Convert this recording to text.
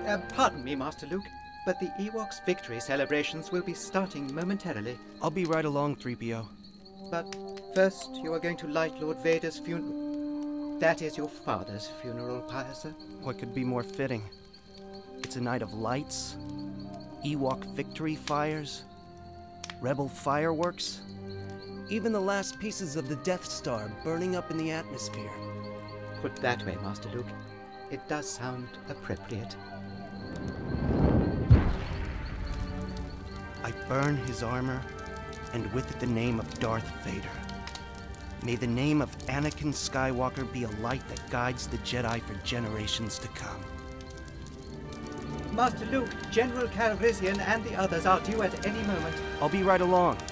Pardon me, Master Luke, but the Ewoks' victory celebrations will be starting momentarily. I'll be right along, 3PO. But first, you are going to light Lord Vader's funeral. That is your father's funeral pyre, sir. What could be more fitting? It's a night of lights, Ewok victory fires, Rebel fireworks, even the last pieces of the Death Star burning up in the atmosphere. Put that way, Master Luke, it does sound appropriate. I burn his armor, and with it the name of Darth Vader. May the name of Anakin Skywalker be a light that guides the Jedi for generations to come. Master Luke, General Calrissian and the others are due at any moment. I'll be right along.